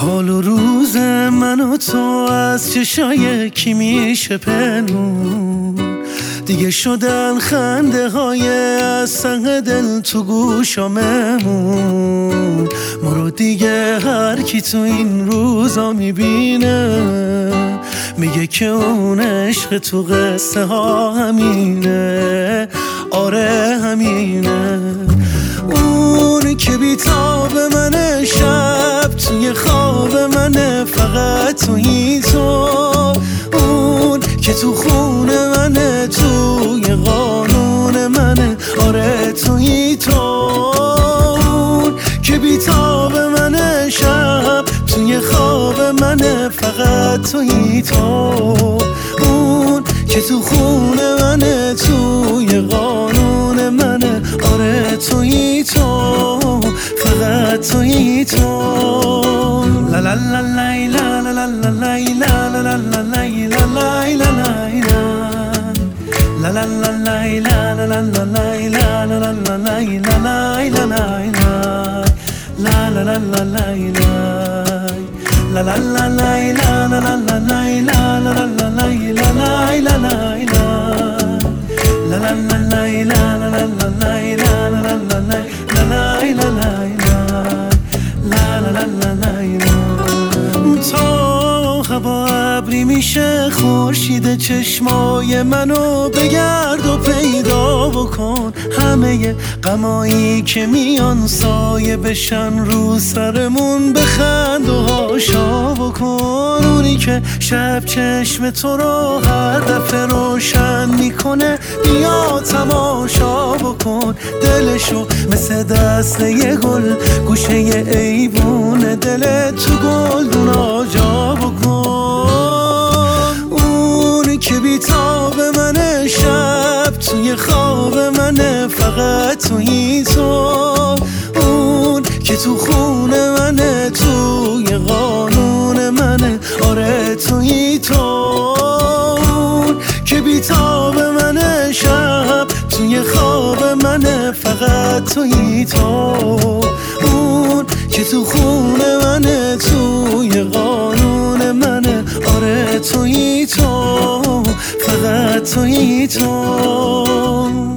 حال و روز من و تو از چشای کی میشه پنهون؟ دیگه شدن خنده های از سنگ دل تو گوشاممون. ما رو دیگه هر کی تو این روزا میبینه میگه که اون عشق تو قصه ها همینه. آره همینه. اون که بیتاب منه، شب توی خواب منه، فقط توی تو. اون که تو خونه منه، توی قانون منه، آره توی تو. اون که بیتاب منه، شب توی خواب منه، فقط توی تو. اون که تو خونه منه، توی قانون منه، آره توی تو، فقط توی تو. لا لا لا لا لا لا لا لا لا لا لا لا لا لا تا هوا ابری میشه، خورشید چشمای منو بگرد و پیدا بکن. همه غمایی که میان سایه بشن رو سرمون، بخند و هاشا بکن. اونی که شب چشم تو رو هر دفعه روشن میکنه، بیا تماشا بکن. دلشو مثل دست یه گل گوشه یه ایوون دلت تو گلدونا جا بکن. اون که بیتاب منه، شب توی خواب منه، فقط توی تو. اون که تو خونه منه، توی قانون منه، آره توی تو. اون که بیتاب منه، شب توی خواب منه، فقط توی تو. اون که تو خونه منه، توی قانون منه، آره توی تو، فقط توی تو.